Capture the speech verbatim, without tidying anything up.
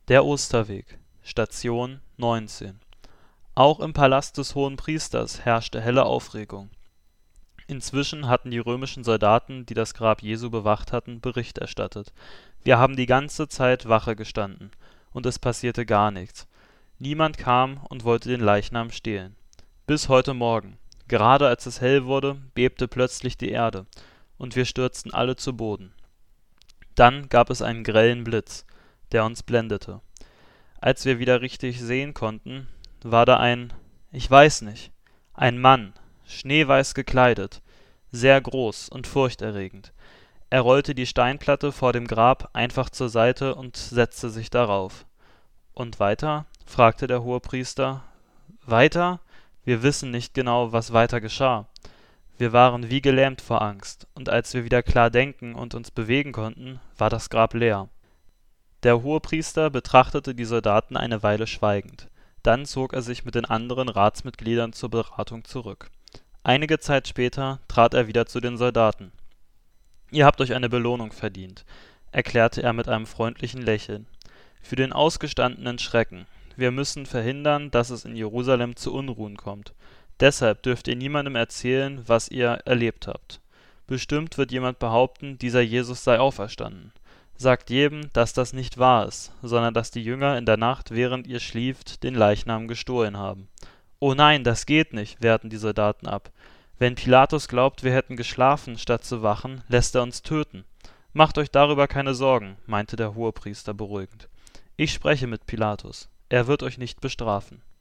Der Osterweg, Station neunzehn. Auch im Palast des Hohenpriesters herrschte helle Aufregung. Inzwischen hatten die römischen Soldaten, die das Grab Jesu bewacht hatten, Bericht erstattet: Wir haben die ganze Zeit Wache gestanden, und es passierte gar nichts. Niemand kam und wollte den Leichnam stehlen. Bis heute Morgen. Gerade als es hell wurde, bebte plötzlich die Erde, und wir stürzten alle zu Boden. Dann gab es einen grellen Blitz, der uns blendete. Als wir wieder richtig sehen konnten, war da ein, ich weiß nicht, ein Mann, schneeweiß gekleidet, sehr groß und furchterregend. Er rollte die Steinplatte vor dem Grab einfach zur Seite und setzte sich darauf. Und weiter? Fragte der Hohepriester. Weiter? Wir wissen nicht genau, was weiter geschah. Wir waren wie gelähmt vor Angst, und als wir wieder klar denken und uns bewegen konnten, war das Grab leer. Der Hohepriester betrachtete die Soldaten eine Weile schweigend. Dann zog er sich mit den anderen Ratsmitgliedern zur Beratung zurück. Einige Zeit später trat er wieder zu den Soldaten. »Ihr habt euch eine Belohnung verdient«, erklärte er mit einem freundlichen Lächeln, »für den ausgestandenen Schrecken. Wir müssen verhindern, dass es in Jerusalem zu Unruhen kommt. Deshalb dürft ihr niemandem erzählen, was ihr erlebt habt. Bestimmt wird jemand behaupten, dieser Jesus sei auferstanden. Sagt jedem, dass das nicht wahr ist, sondern dass die Jünger in der Nacht, während ihr schlieft, den Leichnam gestohlen haben.« »Oh nein, das geht nicht«, wehrten die Soldaten ab. »Wenn Pilatus glaubt, wir hätten geschlafen, statt zu wachen, lässt er uns töten.« »Macht euch darüber keine Sorgen«, meinte der Hohepriester beruhigend. »Ich spreche mit Pilatus. Er wird euch nicht bestrafen.«